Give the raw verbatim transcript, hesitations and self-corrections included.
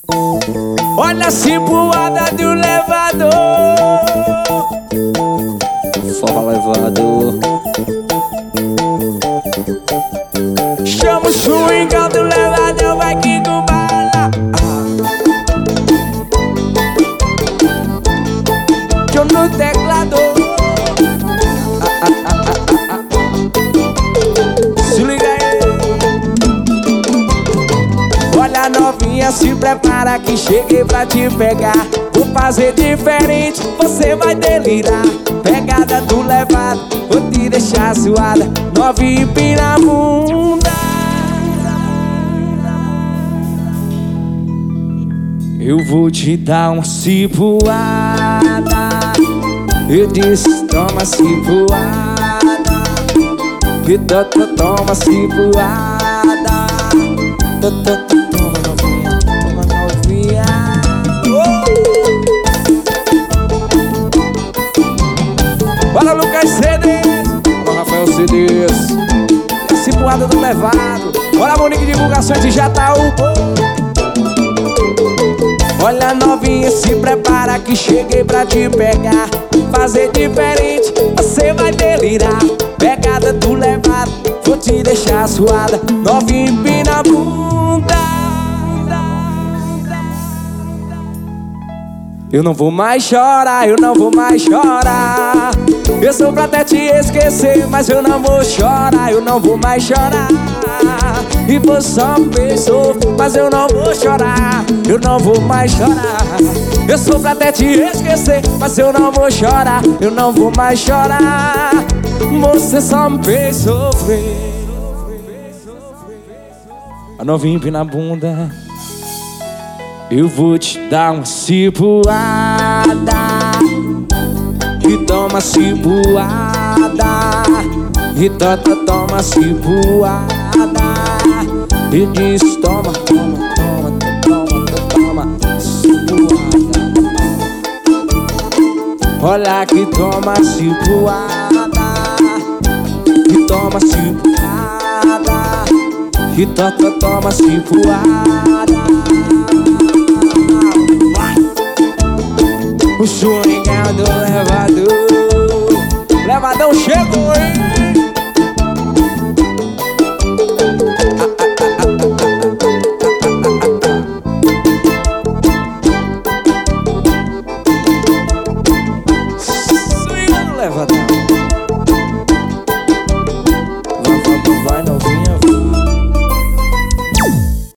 Olha a cipuada do levador. Forró levador. Chama o swingão do levador, vai que com bala. Eu no teclado. Ah, ah, ah, ah, ah, ah. Se liga aí. Olha a novinha, se prepara que cheguei pra te pegar. Vou fazer diferente, você vai delirar. Pegada do levado, vou te deixar suada. Novinha empina a bunda. Eu vou te dar uma cipuada. Eu disse, toma cipuada. E toma, toma cipuada. Toma novinha, toma novinha. Bora Lucas C Ds, bora Rafael C Ds. E a cipuada do levado. Bora Monique Divulgações de Jataú. Olha novinha, se prepara que cheguei pra te pegar. Fazer diferente, você vai delirar. Pegada do levado, vou te deixar suada. Novinha empina a bunda. Eu não vou mais chorar, eu não vou mais chorar. Eu sou pra até te esquecer, mas eu não vou chorar. Eu não vou mais chorar. E vou só pensou, mas eu não vou chorar. Eu não vou mais chorar. Eu sou pra até te esquecer, mas eu não vou chorar. Eu não vou mais chorar. Você só me fez sofrer. A novinha empina a bunda. Eu vou te dar uma cipuada. E toma cipuada. E tota toma cipuada. E diz toma, toma, toma, toma, toma, cipuada. Olha que toma cipuada. E toma cipuada. E tota toma cipuada. O swingão do levador. Levadão chegou, hein?